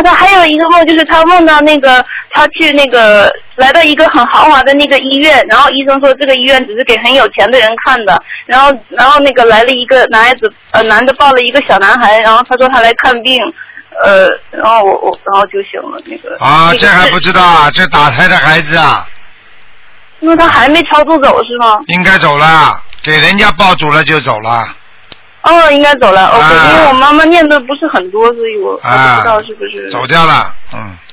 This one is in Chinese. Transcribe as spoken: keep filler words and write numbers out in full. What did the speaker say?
啊，他还有一个梦，就是他梦到那个他去那个来到一个很豪华的那个医院，然后医生说这个医院只是给很有钱的人看的，然后然后那个来了一个男孩子，呃，男的抱了一个小男孩，然后他说他来看病，呃，然后我我然后就醒了那个。 啊， 那个、 这还不知道啊？这打胎的孩子啊。 那他还没超度走是吗？ 应该走了，给人家报主了就走了。 哦，应该走了。OK，、 啊、 因为我妈妈念的不是很多，所以我我不知道是不是。 走掉了，嗯。